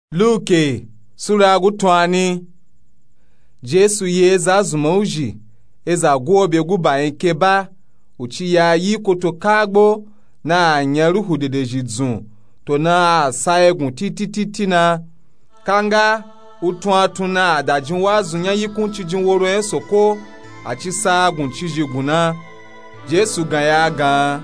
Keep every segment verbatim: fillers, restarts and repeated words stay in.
Luke Sura gutwani Jesu ye zazuma uji eza gwobe guba nkeba uchi ya yi koto kagbo na anyaruhu dedejidzu to na asaegun titi titi na kanga utwatu na adajin wazu nya yikun chijin woro esoko achisa gun chijiguna Jesu gan ya gan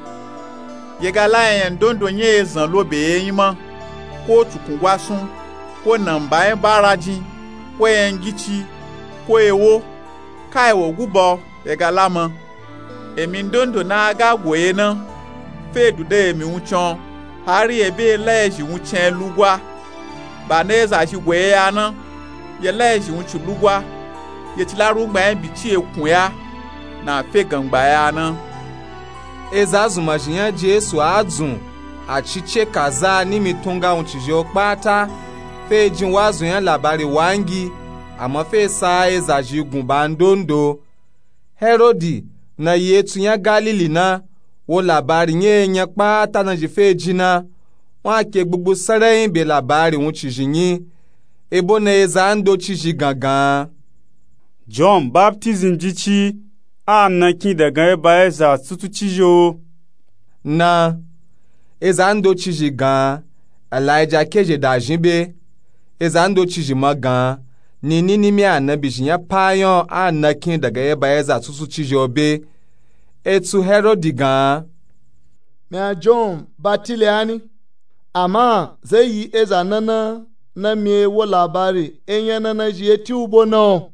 yegala en dondo nye ezan lobe eyima ko tukungwa sun ko namba en baraji ko engichi ko ewo ka ewo gubo yegala mo emi dondo na aga gwe na fedu de emi unchon hari ebe leji unchen lugwa baneza ji gwe ya na ye leji unchu lugwa ye tilaru gba en biti ekun ya na fe gangba ya na ezazuma jinya Jesu adzun achiche kaza ni mitunga unchijo kpata fe jin wazu yan labari wangi ama fe sa ezaji gun bandondo Herodi na yetu yan Galili na wo labari nye nya kpata na jife jina wa ke gbugbu sareyin be labari unchijinyi ebo na ezando chiji gangan John baptism jichi a nakin daga eba eza tutu chijo na ezando chiji gan Elijah keje da jimbe ezando chiji magan ni nini mi anabi jinya payon a nakin daga eba eza tutu chijo be etu Herodi gan me John batiliani ama zai yi eza nana na me wo labari enye nana ji eti ubo no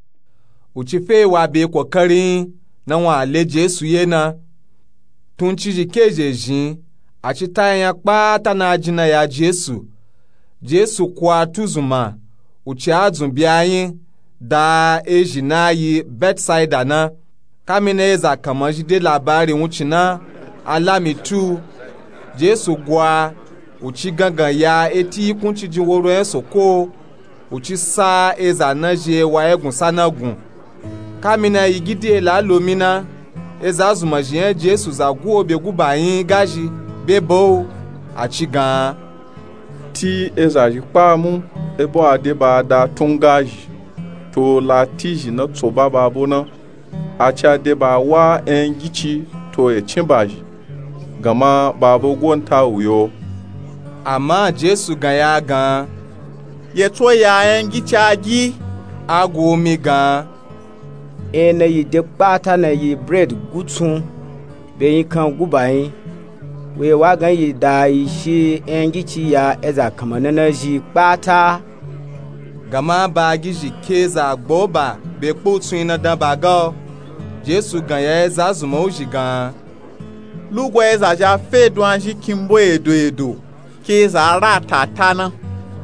uchife wa be kokarin na wa le Jesu yena tun chiji keje jin achita ya kpata na ajina ya Jesu Jesu kwa tuzuma uchi azun biayin da eji na yi Bethsaida na kamina eza kamaji de labari wuchina alami tu Jesu gwa uchi gangan ya eti kunchi jinworo esoko uchi sa eza naje wa egun sanagun kamina igide la lomina ezazuma jiyan Jesu zagu obe gubayin gaji bebo achigan ti ezaji pamu ebo adeba da tungaji to la tiji na tsoba babona acha deba wa engichi to e chimbaji gama babo gonta uyo ama Jesu gan ya gan ye to ya engichi agi agu mi gan ene yi de pata na yi bread gutun be yin kan gubayin we wa gan yi da yi shi engichi ya eza kamana na ji pata gama ba giji keza gboba be kpotun ina dan baga Jesu gan ya eza zuma oji gan lugwa eza ja fedu anji kimbo edo edo keza rata tana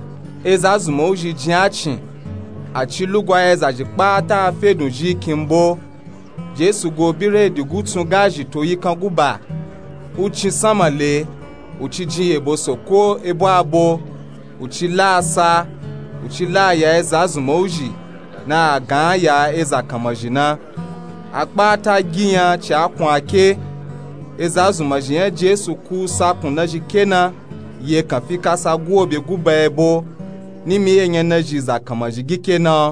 eza zuma oji jiachin achi lugwa eza ji kpata fedun ji kimbo Jesu go bire di gutun gaji to yi kan guba uchi samale uchi ji ebo soko ebo abo uchi lasa uchi la ya eza zuma oji na gan ya eza kamajina akpata giyan chi akun ake eza zuma jiyan Jesu ku sakun na ji kena ye kan fi kasa guo be guba ebo ni mi enye na jiza kamaji gike na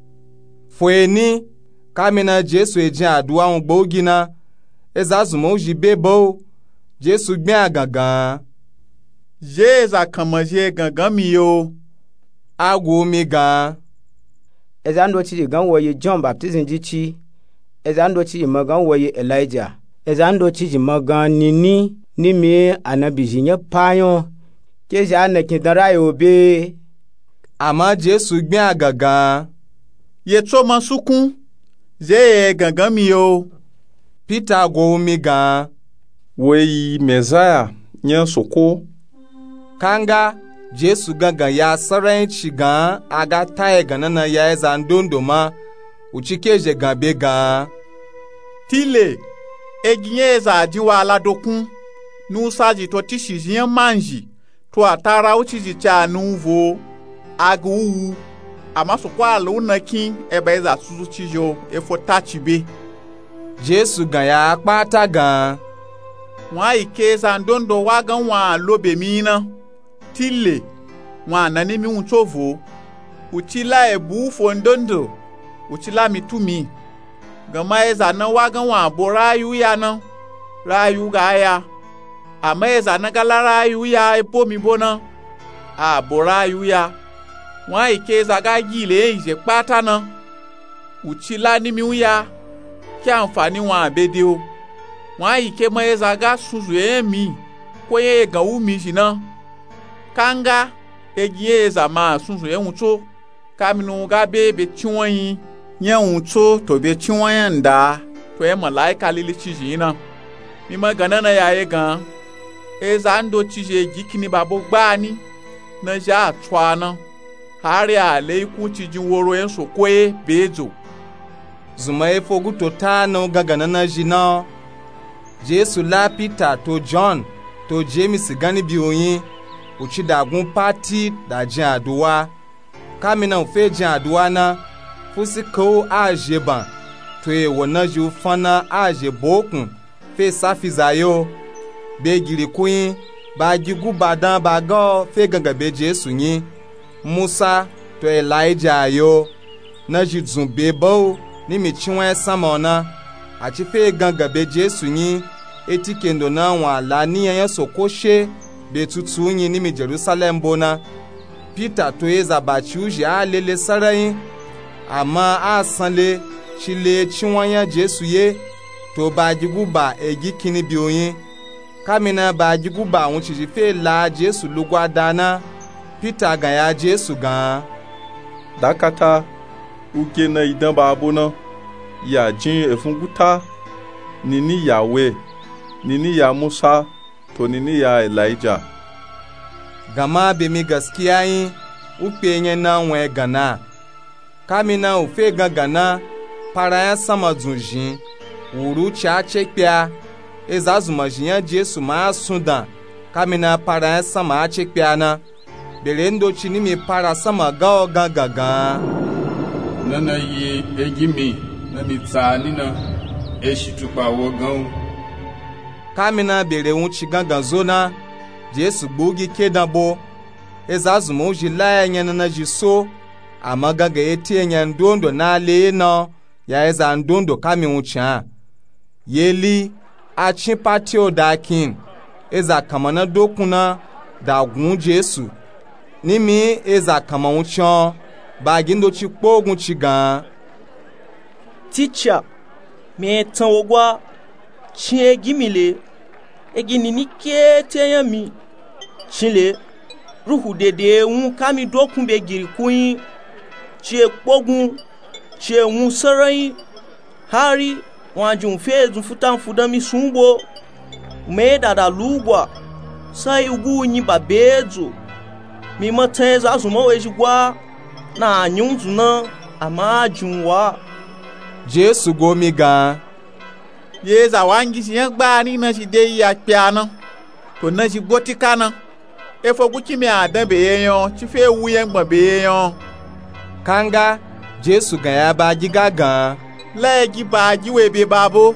fweni kamina Jesu eji aduwa un gbogi na ezazuma uji bebo Jesu gbin agagan jeza kamaji gangan mi yo agwo mi gan ezando chi gan woye John baptism jichi ezando chi magan woye Elijah ezando chi magan nini ni mi anabi jinya payon ke ja na kidara yo be ama Jesu gbin agagan ye to masukun ze gangan mi yo Peter go mi gan we Messiah nya soko kanga Jesu gangan ya saran chi gan aga tae ganana ya eza ndondoma uchikeje gan be gan tile eginye eza diwa aladokun nu saji to tishijiyan manji to atara uchiji cha nuvo agu amasokwa alu nakin ebe eza suzu chijo efo tachibe Jesu gan ya kpata gan wa ikeza ndondo wa gan wa lobe mina tile wana nimi unchovo uchila ebu fondondo uchila mitumi gama eza na wagan wa borayu ya na rayu ga ya ama eza na gala rayu ya epo mi bona a borayu ya wa ike eza ga gile ije pata na uchila nimi uya ki àǹfààní wọn abede o wọn ayike mo eza ga suzu emi ko ye ga umi jina kanga egi eza ma suzu enwuto kaminu ga bebe tiwon yin unto to be tiwon yanda to e malaika lili chijina mi magana na yaye gan eza ndo chije gikini babo gbani na ja atwana hari ale iku chijin woro enso koe bezo zuma e fogu to tano gagana na jina Jesu la Peter to John to James gani biyoyin uchi dagun party da jin aduwa kamina ufe jin aduwa na fusi ko aje ban to e wona ju fana aje bokun fe safizayo be giri kuin ba gigu badan ba go fe ganga be Jesu yin Musa to Elijah yo na jizun be bo ni mi chiwen samona ati fe ganga be Jesu yin eti kendo na wa la ni yan sokoshe be tutu yin ni mi Jerusalem bona Peter to eza ba chiuje a lele sarayin ama a sanle chile chiwanya Jesu ye to ba jiguba egi kini bi oyin kamina ba jiguba won chiji fe la Jesu lugwa dana Peter gan ya Jesu gan dakata uke na idan ba abona ya jin efunguta nini Yahweh nini ya Musa to nini ya Elijah gama be mi gaskiya yin upenye na we gana kamina ufe gana para ya sama zunjin wuru cha chekpia ezazuma jinya Jesu ma sundan kamina para ya sama chekpia na belendo chini mi para sama ga gaga nana ye ejimi na mitsani na eshitupa wogan kamina bere unchi gangan zona Jesu gbogi kedabo ezazuma uji la enya na jiso amaga ga eti enya ndondo na le na ya eza ndondo kami uncha yeli achin patio dakin eza kamana dokuna da gun Jesu nimi eza kama uncha bagindo chikpogun chigan teacher me tan ogwa chie gimile egini ni kete yami chile ruhu dede un kami dokun be giri kuin chie pogun chie un sarai hari wanjun fezu futan fudami sumbo me dada lugwa sai ugu nyi babezo mi mateza azuma wejigwa na anyunzuna amajunwa Jesu gomi gan yeza wangi si gba ni na si de ya piano to na si gotika na e fogu ki mi adan be yeyan ti fe wu yen gbon be yeyan kanga Jesu gan ya ba giga gan la gi ba gi we be babo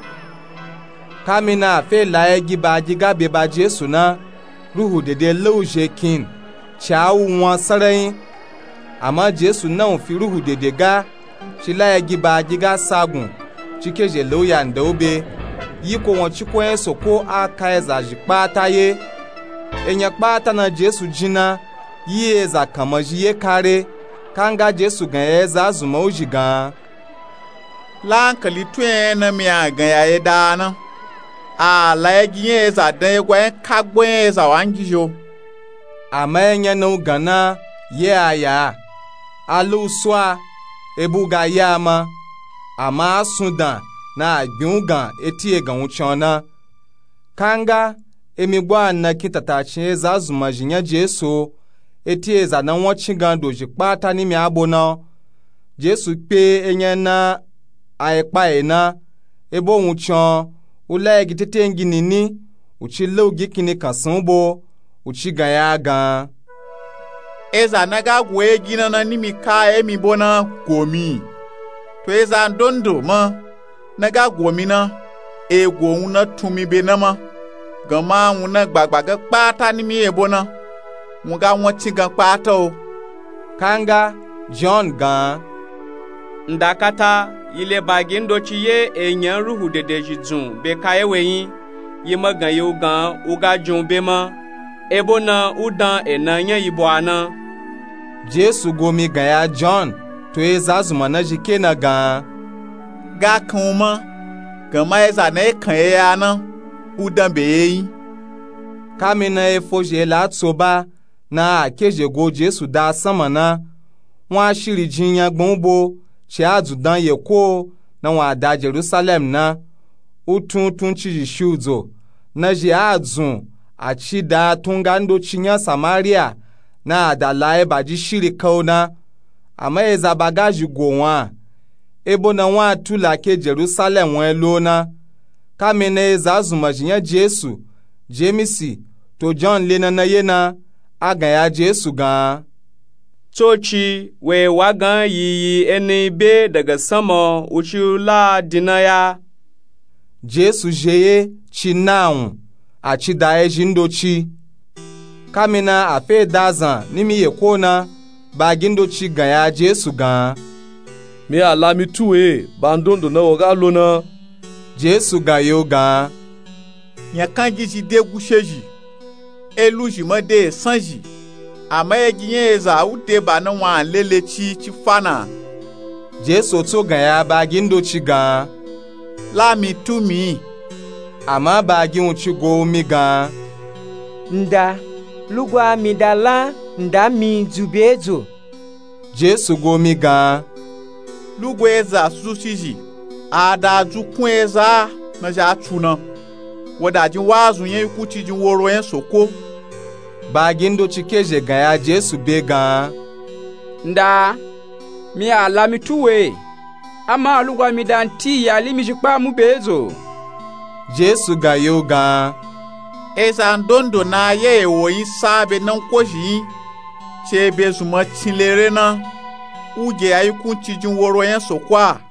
kamina fe la gi ba giga be ba Jesu na ruhu dede loje kin chawu won sarai ama Jesu na fi ruhu dede ga chila gi ba giga sagun chikeje loya ndobe yiko won chiko en soko aka eza jipa taye enya pata na Jesu jina yi eza kamaji ye kare kanga Jesu gan eza azuma ojigan lankali tuen na mi agan ya edana a la gi eza dan egwa kagbo eza wangijo ama enya no gana ye aya alu swa ebuga yama ama asundan na agbungan eti egan uchona kanga emigwa na kitatachi ezazuma jinya Jesu eti eza na won chingan doji pata ni mi abona Jesu pe enya na aipa ena ebo unchon ulegi tetengi nini uchile ugikini kasunbo uchigan ya gan eza naga gwe gina na nimi ka emi bona komi to eza ndondo ma naga gomi na ego una tumi be na ma gama una gbagbaga pata nimi e bona nga won ti gan pato kanga John gan ndakata ile bagin do ci ye enyan ruhu dede jidun be kaye weyin ye magan ye ugan uga jun be ma ebo na udan enanya ibo ana Jesu gomi gaya John to ezazuma na jike na gan ga kuma gama eza na kan ye ana udan be yin kamina efoje la tsoba na akeje go Jesu da sama na wọ́n shiri jinya gbonbo che azudan ye ko na wa da Jerusalem na utun tun chi shuzo na je azun a chi da tunga ndo chinya Samaria na da lae baji shiri kauna ama eza bagaji go wa ebo na wa tula ke Jerusalem won lona kamina eza azuma jinya Jesu Jemisi to John lena na yena aga ya Jesu gan Toci we wagan yiyi eni be daga sama uci la dinaya. Jesu jeye ci naun a ci daye jindoci. Kamina a fe dazan nimi ye kona ba gindoci gaya Jesu gan. Me alami tuwe bandondo na waga lona. Jesu gayo gan. Nyakangi ji de gusheji. Elu ji ma de sanji. Ama eginye eza ute ba na wan lele chi chi fana Jesu to gaya bagin do chi gan la mi tu mi ama bagin chi go mi gan nda lugwa mi dala nda mi zubezo Jesu go mi gan lugwa eza susiji ada ju kun eza na ja tuna wada ji wazu yen kuti ji woro yen soko bagin do chikeje gaya Jesu be gan nda mi ala mi tuwe ama lugwa mi danti ya limi jikpa mu bezo Jesu gayo gan eza ndondo na ye ewo yin sabe nan koji che bezu ma tilere na uje ayikun tijun woro yen sokwa